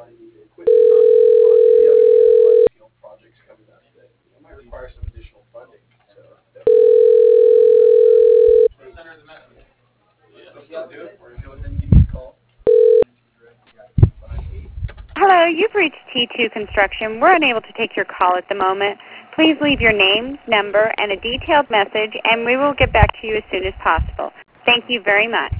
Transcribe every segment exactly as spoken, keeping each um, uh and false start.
Hello, you've reached T two Construction. We're unable to take your call at the moment. Please leave your name, number, and a detailed message, and we will get back to you as soon as possible. Thank you very much.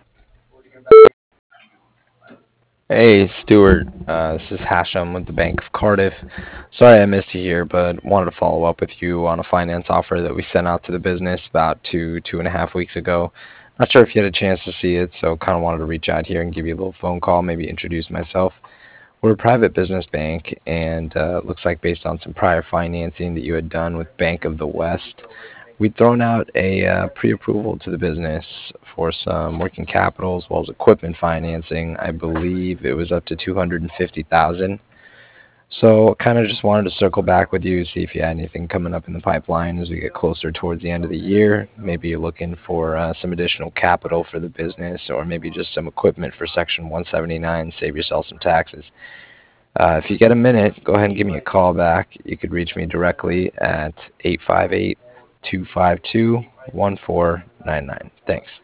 Hey, Stuart. Uh, this is Hashem with the Bank of Cardiff. Sorry I missed you here, but wanted to follow up with you on a finance offer that we sent out to the business about two, two and a half weeks ago. Not sure if you had a chance to see it, so kind of wanted to reach out here and give you a little phone call, maybe introduce myself. We're a private business bank, and uh, looks like based on some prior financing that you had done with Bank of the West, we'd thrown out a uh, pre-approval to the business for some working capital as well as equipment financing. I believe it was up to two hundred fifty thousand dollars. So kind of just wanted to circle back with you, see if you had anything coming up in the pipeline as we get closer towards the end of the year. Maybe you're looking for uh, some additional capital for the business, or maybe just some equipment for Section one seventy-nine, save yourself some taxes. Uh, if you get a minute, go ahead and give me a call back. You could reach me directly at eight five eight, two five two, one four nine nine. Thanks.